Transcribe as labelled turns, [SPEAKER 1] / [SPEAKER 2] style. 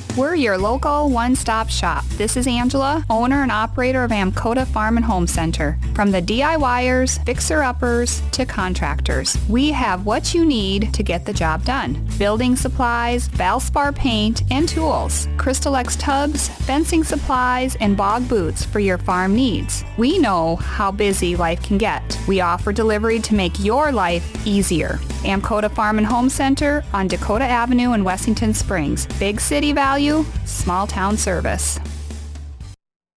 [SPEAKER 1] We're your local one-stop shop. This is Angela, owner and operator of Amcota Farm and Home Center. From the DIYers, fixer-uppers, to contractors, we have what you need to get the job done. Building supplies, Valspar paint, and tools, Crystal-X tubs, fencing supplies, and bog boots for your farm needs. We know how busy life can get. We offer delivery to make your life easier. Amcota Farm and Home Center on Dakota Avenue in Wessington Springs. Big city value, small town service.